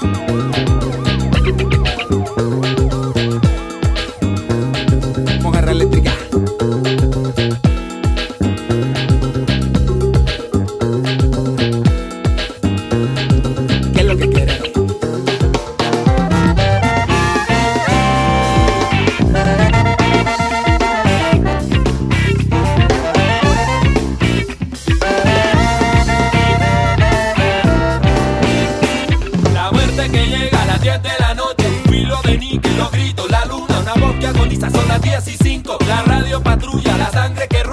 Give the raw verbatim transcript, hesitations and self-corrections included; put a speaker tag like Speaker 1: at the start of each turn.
Speaker 1: Mojarra eléctrica. ¿Qué es lo que quieres?
Speaker 2: La muerte que llega a las diez de la noche, un filo de níquel, los gritos, la luna, una voz que agoniza, son las diez y cinco. La radio patrulla, la sangre que